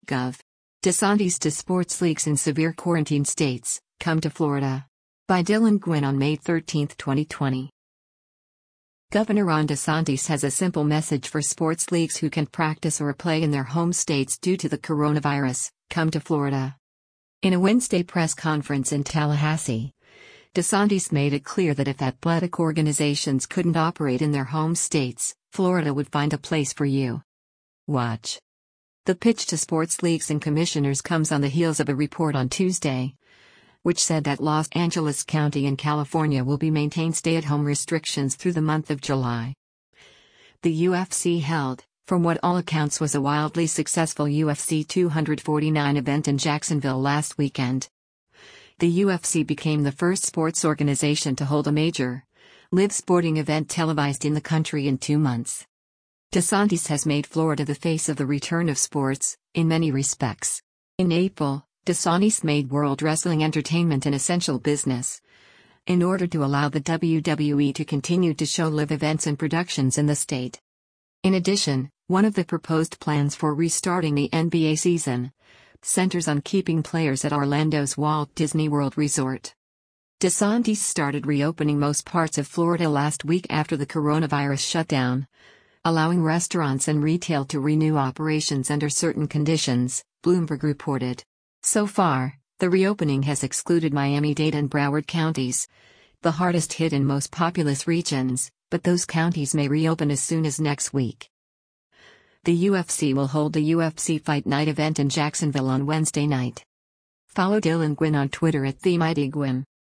Gov. DeSantis to sports leagues in severe quarantine states, come to Florida. By Dylan Gwynn on May 13, 2020. Governor Ron DeSantis has a simple message for sports leagues who can't practice or play in their home states due to the coronavirus: come to Florida. In a Wednesday press conference in Tallahassee, DeSantis made it clear that if athletic organizations couldn't operate in their home states, Florida would find a place for you. Watch. The pitch to sports leagues and commissioners comes on the heels of a report on Tuesday, which said that Los Angeles County in California will be maintained stay-at-home restrictions through the month of July. The UFC held, from what all accounts was a wildly successful UFC 249 event in Jacksonville last weekend. The UFC became the first sports organization to hold a major, live sporting event televised in the country in 2 months. DeSantis has made Florida the face of the return of sports, in many respects. In April, DeSantis made World Wrestling Entertainment an essential business, in order to allow the WWE to continue to show live events and productions in the state. In addition, one of the proposed plans for restarting the NBA season centers on keeping players at Orlando's Walt Disney World Resort. DeSantis started reopening most parts of Florida last week after the coronavirus shutdown, allowing restaurants and retail to renew operations under certain conditions, Bloomberg reported. So far, the reopening has excluded Miami-Dade and Broward counties, the hardest hit and most populous regions, but those counties may reopen as soon as next week. The UFC will hold a UFC Fight Night event in Jacksonville on Wednesday night. Follow Dylan Gwynn on Twitter @TheMightyGwynn.